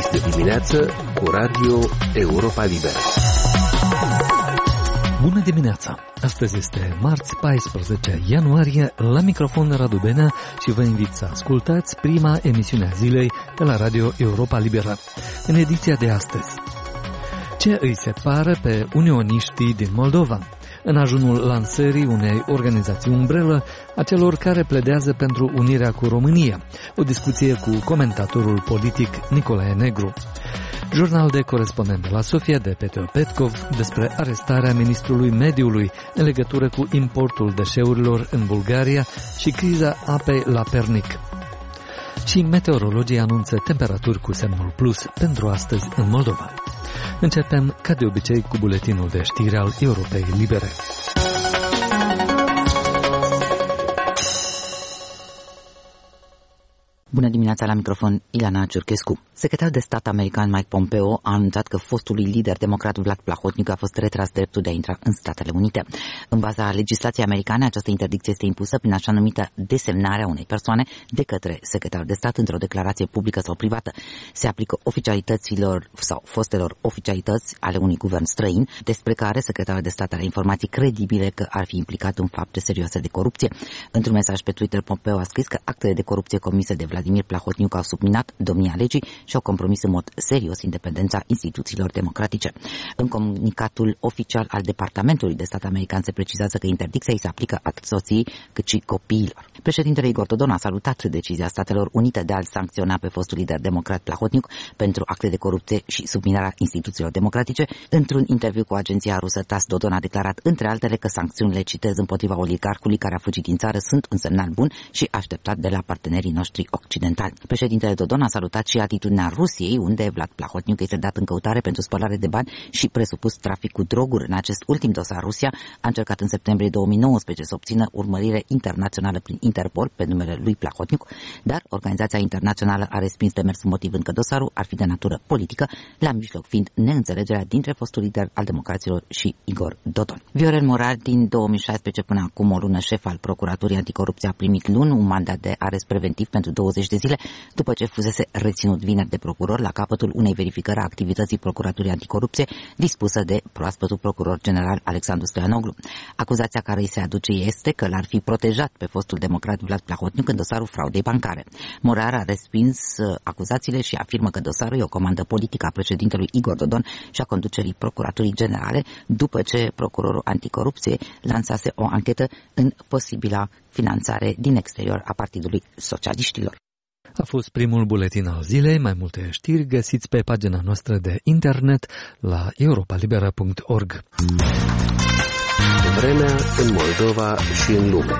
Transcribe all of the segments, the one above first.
Este dimineață cu Radio Europa Liberă. Bună dimineața! Astăzi este marți 14 ianuarie, la microfon Radu Benea și vă invit să ascultați prima emisiune a zilei de la Radio Europa Liberă. În ediția de astăzi, ce îi separă pe unioniștii din Moldova? În ajunul lansării unei organizații umbrelă a celor care pledează pentru unirea cu România. O discuție cu comentatorul politic Nicolae Negru. Jurnal de corespondent la Sofia de Petru Petkov despre arestarea ministrului mediului în legătură cu importul deșeurilor în Bulgaria și criza apei la Pernic. Și meteorologii anunță temperaturi cu semnul plus pentru astăzi în Moldova. Începem, ca de obicei, cu buletinul de știri al Europei Libere. Bună dimineața, la microfon Ilana Ciurchescu. Secretarul de stat american Mike Pompeo a anunțat că fostului lider democrat Vlad Plahotniuc a fost retras dreptul de a intra în Statele Unite. În baza legislației americane, această interdicție este impusă prin așa numită desemnare a unei persoane de către secretarul de stat într-o declarație publică sau privată. Se aplică oficialităților sau fostelor oficialități ale unui guvern străin, despre care secretarul de stat are informații credibile că ar fi implicat în fapte serioase de corupție. Într-un mesaj pe Twitter, Pompeo a scris că actele de corupție comise de Vladimir Plahotniuc au subminat domnia legii și au compromis în mod serios independența instituțiilor democratice. În comunicatul oficial al Departamentului de Stat american se precizează că interdicția îi se aplică atât soției cât și copiilor. Președintele Igor Dodon a salutat decizia Statelor Unite de a-l sancționa pe fostul lider democrat Plahotniuc pentru acte de corupție și subminarea instituțiilor democratice. Într-un interviu cu agenția rusă TASS, Dodon a declarat, între altele, că sancțiunile, citez, împotriva oligarhului care a fugit din țară sunt un semnal bun și așteptat de la partenerii noștri occidentali. Președintele Dodon a salutat și atitudinea Rusiei, unde Vlad Plahotniuc este dat în căutare pentru spălare de bani și presupus trafic cu droguri. În acest ultim dosar, Rusia a încercat în septembrie 2019 să obțină urmărire internațională prin Interpol pe numele lui Plahotniuc, dar organizația internațională a respins demersul motivând că dosarul ar fi de natură politică, la mijloc fiind neînțelegerea dintre fostul lider al democraților și Igor Dodon. Viorel Morar, din 2016 până acum o lună șef al Procuraturii Anticorupție, a primit luni un mandat de arest preventiv pentru 20 de zile, după ce fusese reținut vineri de procuror la capătul unei verificări a activității Procuraturii Anticorupție dispusă de proaspătul procuror general Alexandru Stoianoglu. Acuzația care îi se aduce este că l-ar fi protejat pe fostul democrat Vlad Plahotniuc în dosarul fraudei bancare. Morar a respins acuzațiile și afirmă că dosarul e o comandă politică a președintelui Igor Dodon și a conducerii Procuraturii Generale, după ce procurorul anticorupție lansase o anchetă în posibila finanțare din exterior a Partidului Socialiștilor. A fost primul buletin al zilei. Mai multe știri găsiți pe pagina noastră de internet la europalibera.org. Vremea în Moldova și în lume.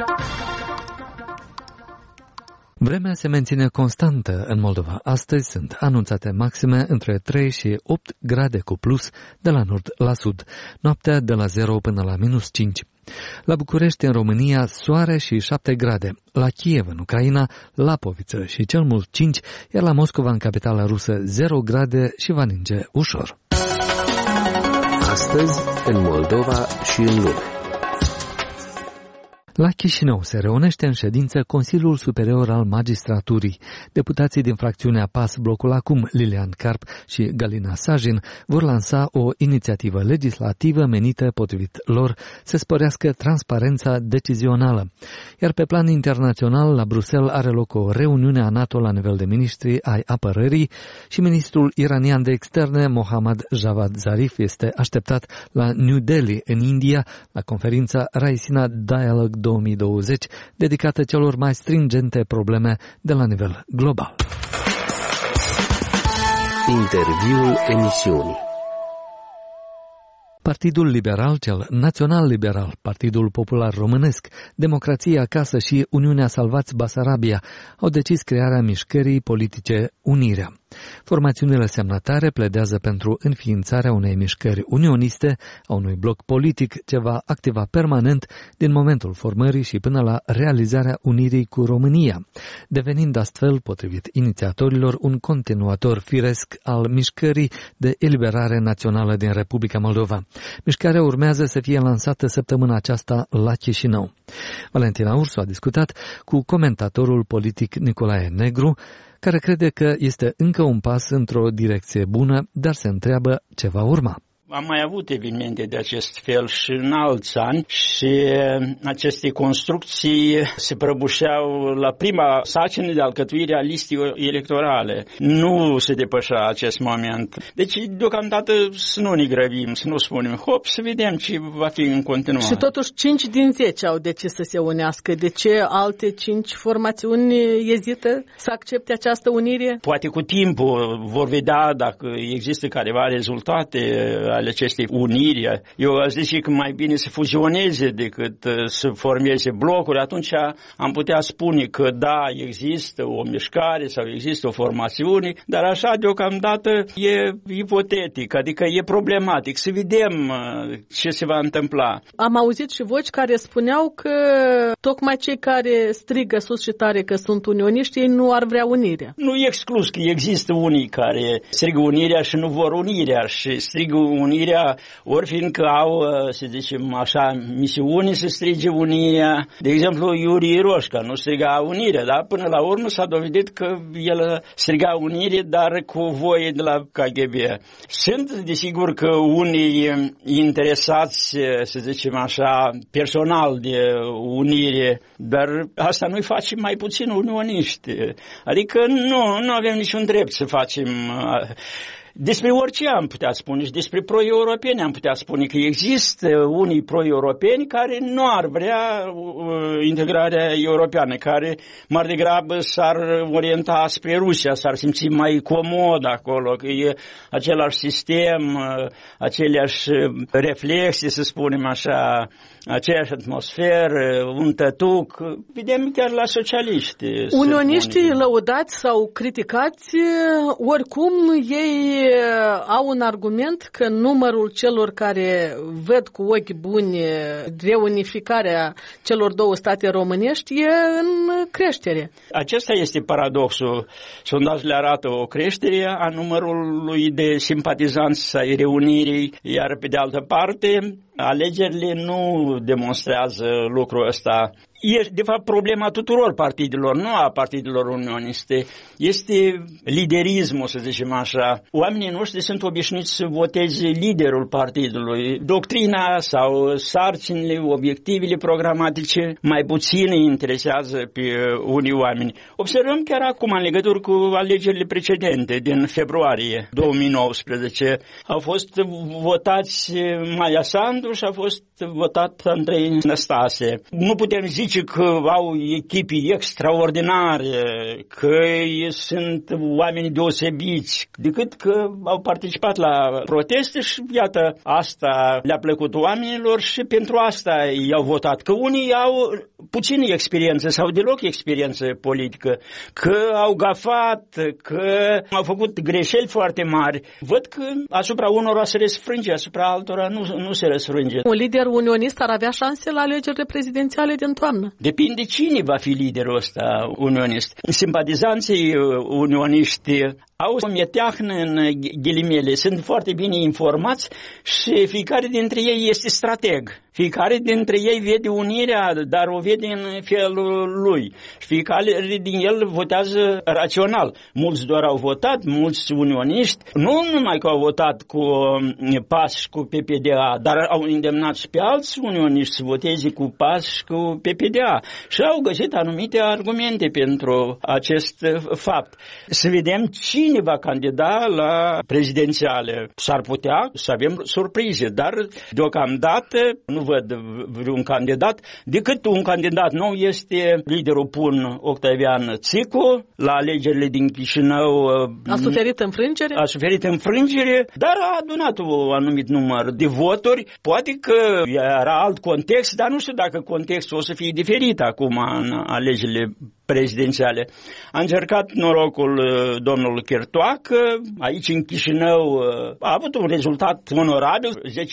Vremea se menține constantă în Moldova. Astăzi sunt anunțate maxime între 3 și 8 grade cu plus de la nord la sud, noaptea de la 0 până la minus 5. La București, în România, soare și 7 grade. La Kiev, în Ucraina, Lapoviță și cel mult 5, iar la Moscova, în capitala rusă, 0 grade și va ninge ușor. Astăzi, în Moldova și în lume. La Chișinău se reunește în ședință Consiliul Superior al Magistraturii. Deputații din fracțiunea PAS Blocul Acum, Lilian Carp și Galina Sajin, vor lansa o inițiativă legislativă menită, potrivit lor, să sporească transparența decizională. Iar pe plan internațional, la Bruxelles are loc o reuniune a NATO la nivel de ministri ai apărării și ministrul iranian de externe, Mohammad Javad Zarif, este așteptat la New Delhi, în India, la conferința Raisina Dialogue 2020, dedicată celor mai stringente probleme de la nivel global. Interviul emisiunii. Partidul Liberal, cel Național Liberal, Partidul Popular Românesc, Democrația Acasă și Uniunea Salvați Basarabia au decis crearea mișcării politice Unirea. Formațiunile semnatare pledează pentru înființarea unei mișcări unioniste, a unui bloc politic ce va activa permanent din momentul formării și până la realizarea unirii cu România, devenind astfel, potrivit inițiatorilor, un continuator firesc al mișcării de eliberare națională din Republica Moldova. Mișcarea urmează să fie lansată săptămâna aceasta la Chișinău. Valentina Ursu a discutat cu comentatorul politic Nicolae Negru, care crede că este încă un pas într-o direcție bună, dar se întreabă ce va urma. Am mai avut evenimente de acest fel și în alți ani și aceste construcții se prăbușeau la prima sarcină de alcătuire a listei electorale. Nu se depășea acest moment. Deci, deocamdată, să nu ne grăbim, să nu spunem, hop, să vedem ce va fi în continuare. Și totuși 5 din 10 au decis să se unească. De ce alte 5 formațiuni ezită să accepte această unire? Poate cu timpul vor vedea dacă există careva rezultate ale acestei uniri. Eu aș zice că mai bine să fuzioneze decât să formeze blocuri. Atunci am putea spune că da, există o mișcare sau există o formațiune, dar așa deocamdată e ipotetic, adică e problematic. Să vedem ce se va întâmpla. Am auzit și voci care spuneau că tocmai cei care strigă sus și tare că sunt unioniști, ei nu ar vrea unirea. Nu e exclus că există unii care strigă unirea și nu vor unirea și strigă unirea ori fiindcă au, să zicem așa, misiuni să strige unirea. De exemplu, Iurie Roșca nu striga unirea, dar până la urmă s-a dovedit că el striga unire, dar cu voie de la KGB. Sunt, desigur, că unii interesați, să zicem așa, personal de unire, dar asta nu-i face mai puțin unioniști. Adică nu avem niciun drept să facem. Despre orice am putea spune și despre pro-europeni am putea spune că există unii pro-europeni care nu ar vrea integrarea europeană, care mai degrabă s-ar orienta spre Rusia, s-ar simți mai comod acolo, că e același sistem, aceleași reflexe, să spunem așa, aceeași atmosferă, un tătuc. Vedem chiar la socialiști. Unioniștii lăudați sau criticați, oricum ei au un argument că numărul celor care văd cu ochi buni reunificarea celor două state românești e în creștere. Acesta este paradoxul. Sondajele arată o creștere a numărului de simpatizanți ai reunirii, iar pe de altă parte alegerile nu demonstrează lucrul ăsta. E, de fapt, problema tuturor partidelor, nu a partidelor unioniste. Este liderismul, să zicem așa. Oamenii noștri sunt obișnuiți să voteze liderul partidului. Doctrina sau sarcinile, obiectivele programatice mai puțin îi interesează pe unii oameni. Observăm chiar acum, în legătură cu alegerile precedente, din februarie 2019, au fost votați Maia Sandu și a fost votat Andrei Năstase. Nu putem zice că au echipe extraordinare, că sunt oameni deosebiți, decât că au participat la proteste și iată, asta le-a plăcut oamenilor și pentru asta i-au votat. Că unii au puțină experiență sau deloc experiență politică, că au gafat, că au făcut greșeli foarte mari. Văd că asupra unora se răsfrânge, asupra altora nu se răsfrânge. Un lider unionist ar avea șanse la alegerile prezidențiale din toamnă? Depinde cine va fi liderul ăsta unionist. Simpatizanții unioniști au o meteahnă în ghilimele, sunt foarte bine informați și fiecare dintre ei este strateg. Fiecare dintre ei vede unirea, dar o vede în felul lui. Fiecare din el votează rațional. Mulți doar au votat, mulți unioniști, nu numai că au votat cu PAS și cu PPDA, dar au îndemnat și pe alți unioniști să voteze cu PAS și cu PPDA. Și au găsit anumite argumente pentru acest fapt. Să vedem cine va candida la prezidențiale. S-ar putea să avem surprize, dar deocamdată nu văd vreun candidat, decât un candidat nou este liderul PUN Octavian Țicu, la alegerile din Chișinău. A suferit înfrângere? A suferit înfrângere, dar a adunat un anumit număr de voturi. Poate că era alt context, dar nu știu dacă contextul o să fie diferit acum în alegerile prezidențiale. A încercat norocul domnul Chirtoacă, aici în Chișinău a avut un rezultat onorabil,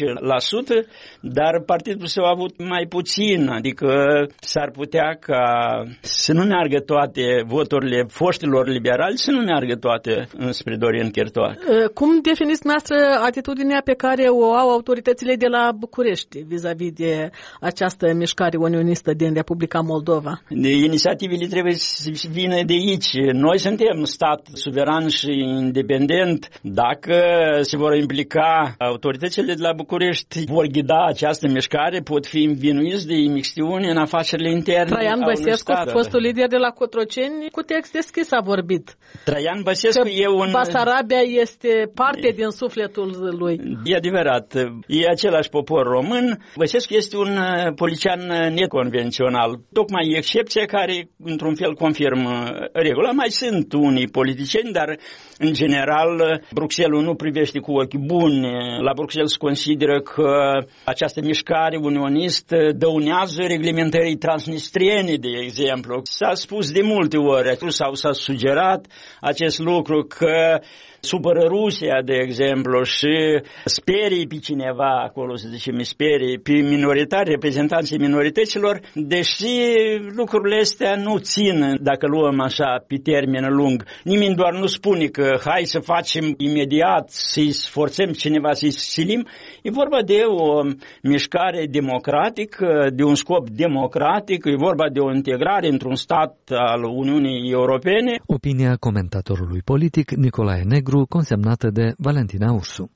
10%, dar partidul său a avut mai puțin, adică s-ar putea ca să nu meargă toate voturile foștilor liberali, să nu meargă toate înspre Dorian Chirtoacă. Cum definiți noastră atitudinea pe care o au autoritățile de la București vis-a-vis de această mișcare unionistă din Republica Moldova? Inițiativele trebuie să vină de aici. Noi suntem stat suveran și independent. Dacă se vor implica autoritățile de la București, vor ghida această mișcare, pot fi învinuiți de imixtiune în afacerile interne. Traian Băsescu, fostul lider de la Cotroceni, cu text deschis a vorbit. Traian Băsescu e un... Basarabia este parte din sufletul lui. E adevărat, e același popor român. Băsescu este un politician neconvențional, tocmai excepția care, într-un fel, confirmă regula. Mai sunt unii politicieni, dar, în general, Bruxelles nu privește cu ochi buni. La Bruxelles se consideră că această mișcare unionistă dăunează reglementării transnistriene, de exemplu. S-a spus de multe ori, sau s-a sugerat acest lucru, că supără Rusia, de exemplu, și sperie pe cineva acolo, să zicem, sperie pe minoritari, reprezentanții minorităților, deși lucrurile astea nu țin, dacă luăm așa pe termen lung. Nimeni doar nu spune că hai să facem imediat, să-i forțăm cineva să-i silim. E vorba de o mișcare democratică, de un scop democratic, e vorba de o integrare într-un stat al Uniunii Europene. Opinia comentatorului politic Nicolae Negru, consemnată de Valentina Ursu.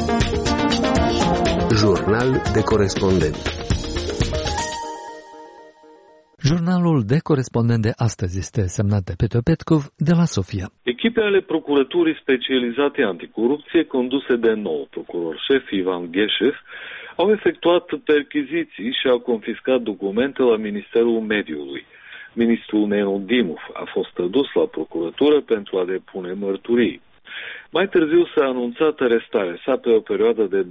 Jurnal de corespondent. Jurnalul de corespondent de astăzi este semnat de Petru Petkov de la Sofia. Echipe ale Procuraturii Specializate Anticorupție, conduse de nou procuror șef Ivan Gheșev, au efectuat perchiziții și au confiscat documente la Ministerul Mediului. Ministrul Nenu Dimov a fost adus la procuratură pentru a depune mărturii. Mai târziu s-a anunțat arestarea sa pe o perioadă de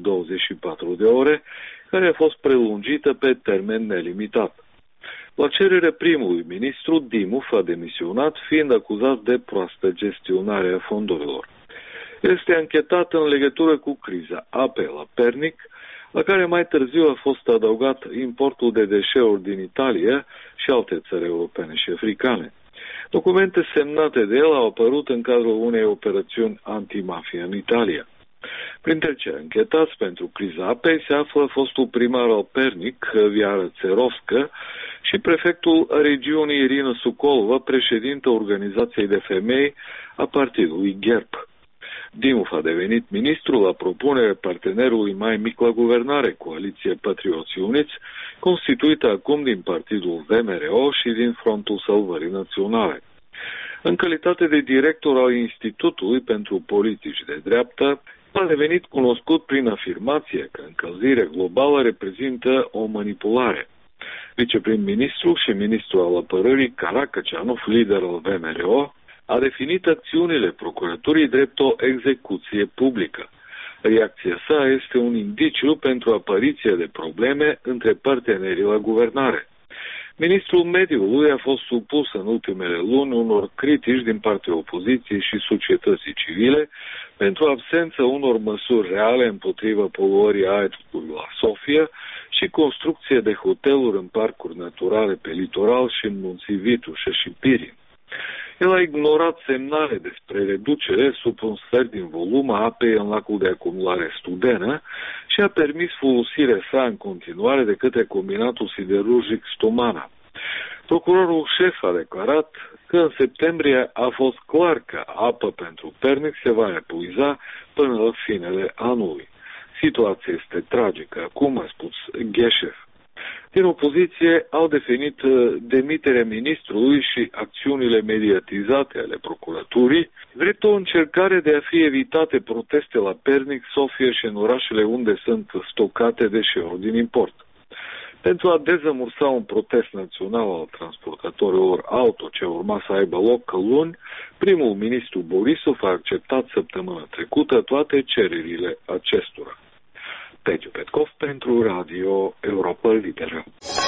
24 de ore, care a fost prelungită pe termen nelimitat. La cerere primului ministru, Dimov a demisionat, fiind acuzat de proastă gestionare a fondurilor. Este anchetat în legătură cu criza apei la Pernic, la care mai târziu a fost adăugat importul de deșeuri din Italia și alte țări europene și africane. Documente semnate de el au apărut în cadrul unei operațiuni antimafia în Italia. Printre cei închetați pentru criza apei se află fostul primar al Pernic, Viara Țerovscă, și prefectul regiunii Irina Sukolova, președintă organizației de femei a partidului GERB. Dimov a devenit ministru la propunerea partenerului mai mic la guvernare, Coaliție Patrioții Uniți, constituită acum din partidul VMRO și din Frontul Salvării Naționale. În calitate de director al Institutului pentru Politici de Dreapta, a devenit cunoscut prin afirmația că încălzirea globală reprezintă o manipulare. Viceprim-ministru și ministru al apărării Caracăceanov, lider al VMRO, a definit acțiunile procuraturii drept o execuție publică. Reacția sa este un indiciu pentru apariția de probleme între partenerii la guvernare. Ministrul Mediului a fost supus în ultimele luni unor critici din partea opoziției și societății civile pentru absența unor măsuri reale împotriva poluării aerului la Sofia și construcție de hoteluri în parcuri naturale pe litoral și în munții Vitușă și Pirin. El a ignorat semnale despre reducere sub un sfert din volum a apei în lacul de acumulare Studenă și a permis folosirea sa în continuare de către combinatul siderurgic Stomana. Procurorul șef a declarat că în septembrie a fost clar că apa pentru Pernic se va epuiza până la finele anului. Situația este tragică, acum a spus Gheșev. Din opoziție au definit demiterea ministrului și acțiunile mediatizate ale procuraturii drept o încercare de a fi evitate proteste la Pernic, Sofia și în orașele unde sunt stocate deșeuri din import. Pentru a dezamursa un protest național al transportatorilor auto ce urma să aibă loc luni, primul ministru Borisov a acceptat săptămâna trecută toate cererile acestora. Petru Petkov pentru Radio Europa Liberă.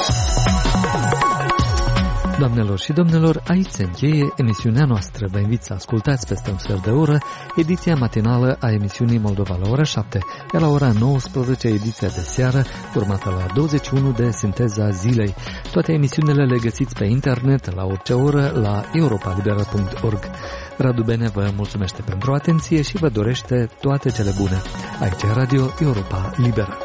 Doamnelor și domnilor, aici se încheie emisiunea noastră. Vă invit să ascultați peste un sfert de oră ediția matinală a emisiunii Moldova la ora 7, iar la ora 19 ediția de seară, urmată la 21 de Sinteza Zilei. Toate emisiunile le găsiți pe internet la orice oră la europalibera.org. Radu Bene vă mulțumește pentru atenție și vă dorește toate cele bune. Aici Radio Europa Liberă.